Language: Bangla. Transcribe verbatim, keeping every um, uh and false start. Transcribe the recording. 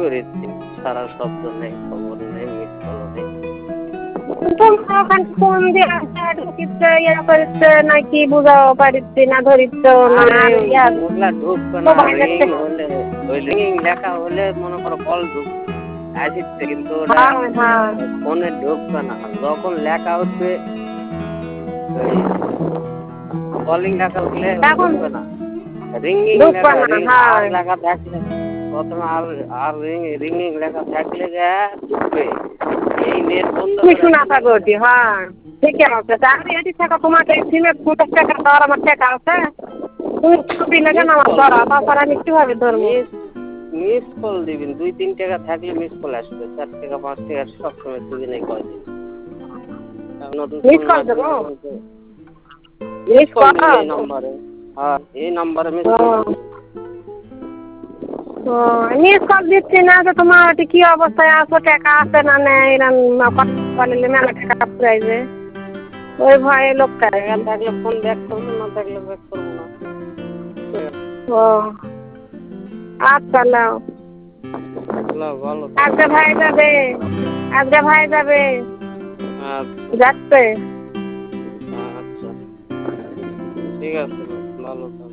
করেছি, সারা শব্দ নেই, খবর নেই, মিস কল নেই। তোমার ফোন দিয়ে ঢুকিচ্ছে ইয়া করিচ্ছে নাকি বুঝাও পারিচ্ছে না ধরিচ্ছ না আর ইয়া ওগুলা ঢুকবে না, রিং হলে ওই রিং লেখা হলে মনে করো কল ঢুকবে আসছে, কিন্তু ওটা ফোনে ঢুকবে না। যখন লেখা উঠবে কলিং লেখা উঠলে ঢুকবে না, রিঙ্গিং লেখা রিং আর লেখা থাকলে প্রথমে আর আর রিং রিঙ্গিং লেখা থাকলে যা ঢুকবে। এই নেট বন্ধ তুমি শোনা থাকো হ্যাঁ ঠিকই আছে। আমি এটি থাকা তোমাকে সিমে পঞ্চাশ টাকা দেওয়ার আমার টাকা আছে, তুমি ছবি লেগে আমার ধরা তাছাড়া আমি কিভাবে ধরবো? মিস কল দিবেন, দুই তিন টাকা থাকলে মিস কল আসবে, চার টাকা পাঁচ টাকা সবসময় দুদিনেই কল দিবেন। মিস কল দেবো, মিস কল দিবেন এই নম্বরে। হ্যাঁ এই নম্বরে মিস কল দিবেন। ও মিস কল দিচ্ছি না তো তোমার কি অবস্থায় আছো, টাকা আছে না নেই বললে মেলা টাকা ফুরাইবে, ওই ভয়ে লোক থাকলে ফোন ব্যাক করবো, না থাকলে ব্যাক করবো না। ও আচ্ছা নাও, আজকে ভাই যাবে, আজকে ভাই যাবে যাচ্ছে। আচ্ছা ঠিক আছে, ভালো থাকো।